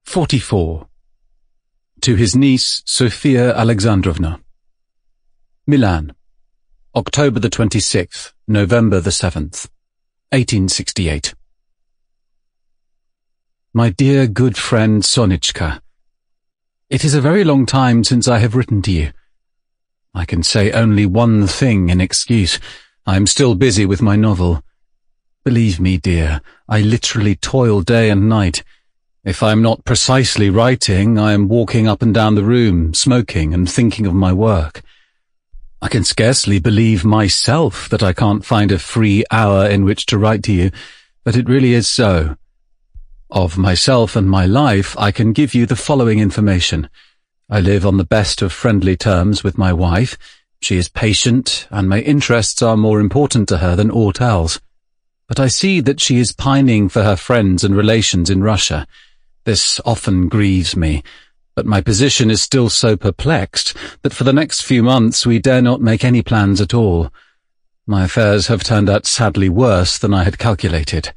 44. To his niece, Sophia Alexandrovna. Milan, October the 26th, November the 7th, 1868. My dear good friend Sonitchka, it is a very long time since I have written to you. I can say only one thing in excuse. I am still busy with my novel. Believe me, dear, I literally toil day and night. If I am not precisely writing, I am walking up and down the room, smoking and thinking of my work. I can scarcely believe myself that I can't find a free hour in which to write to you, but it really is so. Of myself and my life, I can give you the following information. I live on the best of friendly terms with my wife. She is patient, and my interests are more important to her than aught else. But I see that she is pining for her friends and relations in Russia. This often grieves me, but my position is still so perplexed that for the next few months we dare not make any plans at all. My affairs have turned out sadly worse than I had calculated.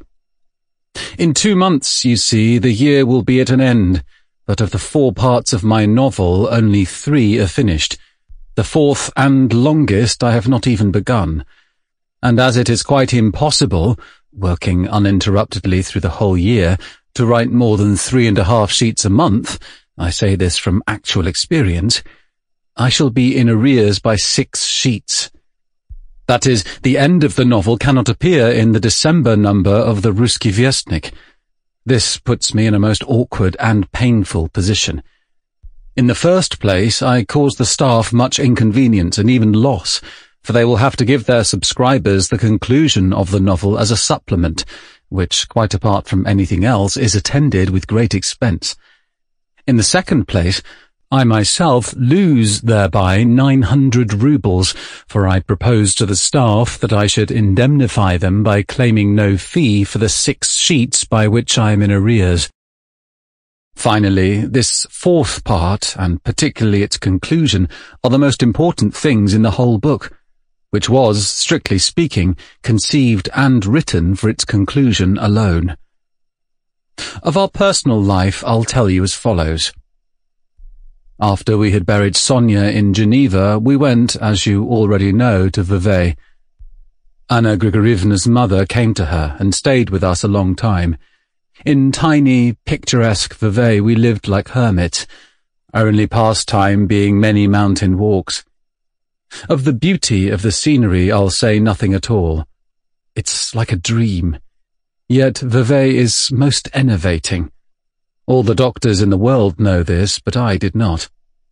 In 2 months, you see, the year will be at an end, but of the 4 parts of my novel, only 3 are finished. The 4th and longest I have not even begun. And as it is quite impossible, working uninterruptedly through the whole year, to write more than 3½ sheets a month, I say this from actual experience, I shall be in arrears by 6 sheets. That is, the end of the novel cannot appear in the December number of the Ruski Vyestnik. This puts me in a most awkward and painful position. In the first place, I cause the staff much inconvenience and even loss, for they will have to give their subscribers the conclusion of the novel as a supplement, which, quite apart from anything else, is attended with great expense. In the second place, I myself lose thereby 900 roubles, for I propose to the staff that I should indemnify them by claiming no fee for the 6 sheets by which I am in arrears. Finally, this 4th part, and particularly its conclusion, are the most important things in the whole book, which was, strictly speaking, conceived and written for its conclusion alone. Of our personal life, I'll tell you as follows. After we had buried Sonia in Geneva, we went, as you already know, to Vevey. Anna Grigorievna's mother came to her and stayed with us a long time. In tiny, picturesque Vevey we lived like hermits, our only pastime being many mountain walks. Of the beauty of the scenery I'll say nothing at all. It's like a dream. Yet Vevey is most enervating. All the doctors in the world know this, but I did not.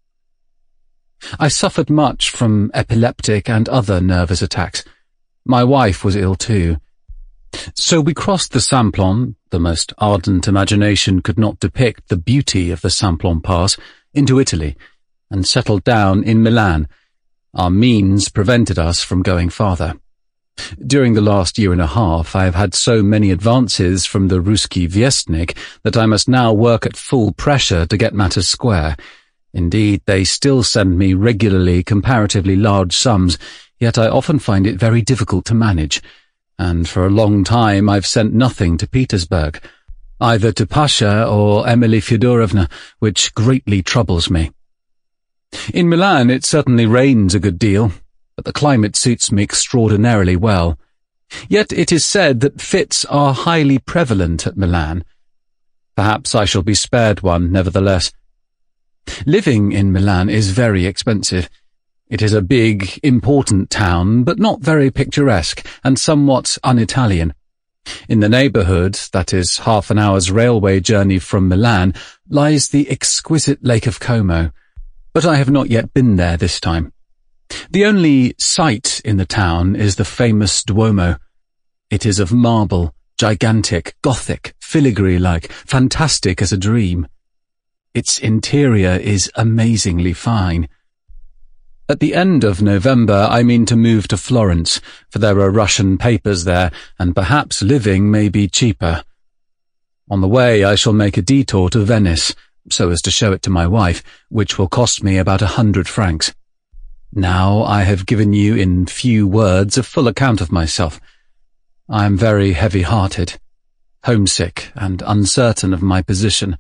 I suffered much from epileptic and other nervous attacks. My wife was ill too. So we crossed the Simplon, the most ardent imagination could not depict the beauty of the Simplon Pass, into Italy, and settled down in Milan. Our means prevented us from going farther. During the last 1.5 years, I have had so many advances from the Ruski Vyestnik that I must now work at full pressure to get matters square. Indeed, they still send me regularly comparatively large sums, yet I often find it very difficult to manage, and for a long time I've sent nothing to Petersburg, either to Pasha or Emily Fyodorovna, which greatly troubles me. In Milan it certainly rains a good deal, but the climate suits me extraordinarily well. Yet it is said that fits are highly prevalent at Milan. Perhaps I shall be spared one, nevertheless. Living in Milan is very expensive. It is a big, important town, but not very picturesque, and somewhat un-Italian. In the neighbourhood, that is half an hour's railway journey from Milan, lies the exquisite Lake of Como, but I have not yet been there this time. The only sight in the town is the famous Duomo. It is of marble, gigantic, Gothic, filigree-like, fantastic as a dream. Its interior is amazingly fine. At the end of November I mean to move to Florence, for there are Russian papers there, and perhaps living may be cheaper. On the way I shall make a detour to Venice, so as to show it to my wife, which will cost me about 100 francs. Now I have given you in few words a full account of myself. I am very heavy-hearted, homesick and uncertain of my position.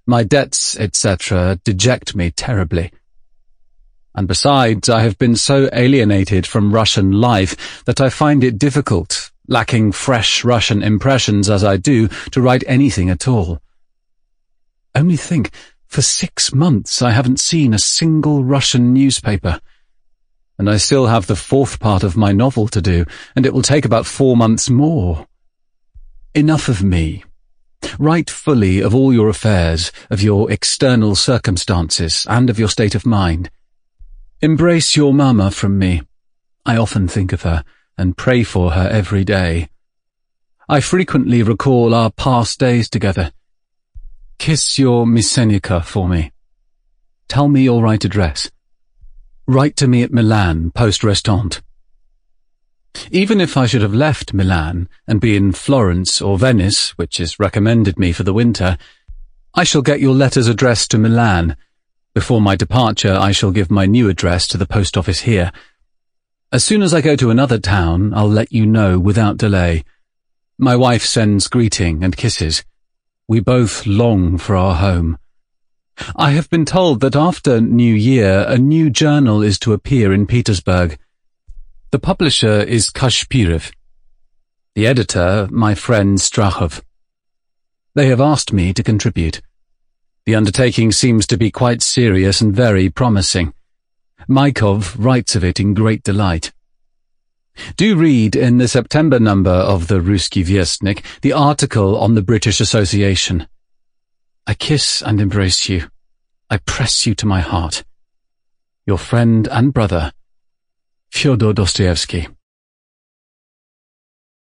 My debts, etc., deject me terribly. And besides, I have been so alienated from Russian life that I find it difficult, lacking fresh Russian impressions as I do, to write anything at all. Only think, for 6 months I haven't seen a single Russian newspaper. And I still have the 4th part of my novel to do, and it will take about 4 months more. Enough of me. Write fully of all your affairs, of your external circumstances, and of your state of mind. Embrace your mamma from me. I often think of her, and pray for her every day. I frequently recall our past days together. Kiss your Misenica for me. Tell me your right address. Write to me at Milan, poste restante. Even if I should have left Milan and be in Florence or Venice, which is recommended me for the winter, I shall get your letters addressed to Milan. Before my departure, I shall give my new address to the post office here. As soon as I go to another town, I'll let you know without delay. My wife sends greeting and kisses. We both long for our home. I have been told that after New Year, a new journal is to appear in Petersburg. The publisher is Kashpirov. The editor, my friend Strachov. They have asked me to contribute. The undertaking seems to be quite serious and very promising. Maikov writes of it in great delight. Do read in the September number of the Ruski Vyestnik the article on the British Association. I kiss and embrace you. I press you to my heart. Your friend and brother, Fyodor Dostoevsky.